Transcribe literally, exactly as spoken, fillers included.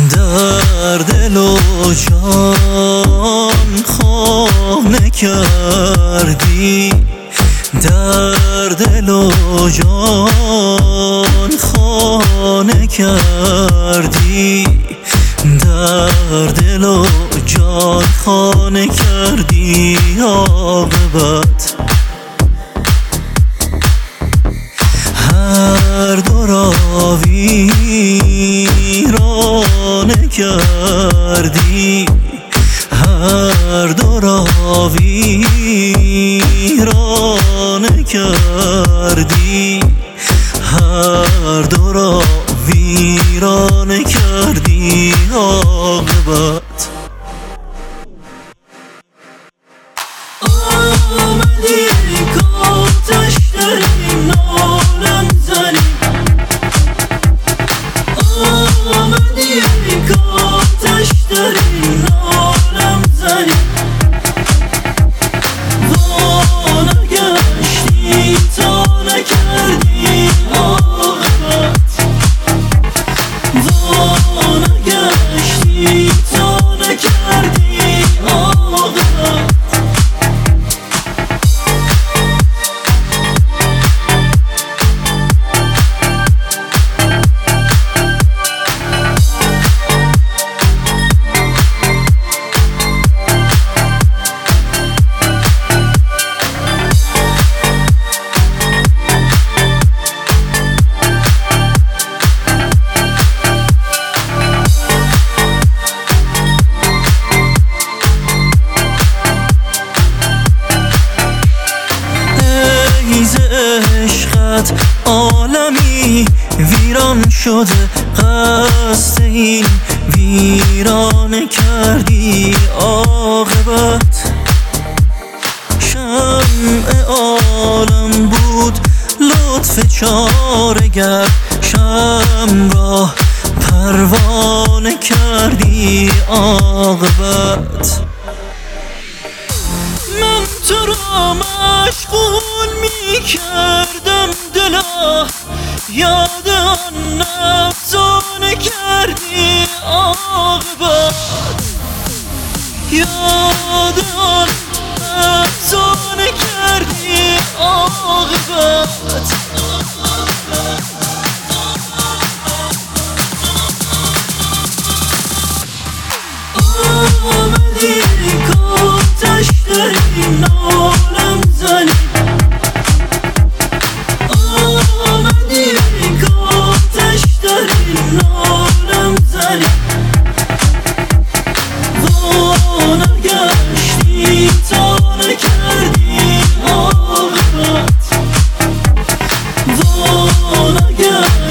در دل و جان خانه کردی، در دل و جان خانه کردی، در دل و جان خانه کردی. عاقبت هر دو را ویرانه کردی، هر دو را ویرانه کردی، هر دو را ویرانه کردی. عاقبت آمدی کاتش داریم نالم زنی، آمدی کاتش داریم نالم زنی، وانگشتی تا نکردی. عاقبت وانگشتی تا نکردی. عاقبت عشقت عالمی ویران شده، قصد این ویرانه کردی. عاقبت شمع عالم بود لطف چاره‌گر، شمع را پروانه کردی. عاقبت من تو را مشغول می کردم دلا، یاد آن افسانه کردی. عاقبت یاد آن افسانه کردی. عاقبت آمدی کاتش داریم نالم زنی، آمدی کاتش داریم نالم زنی، وانگشتی تا نکردی. عاقبت وانگشتی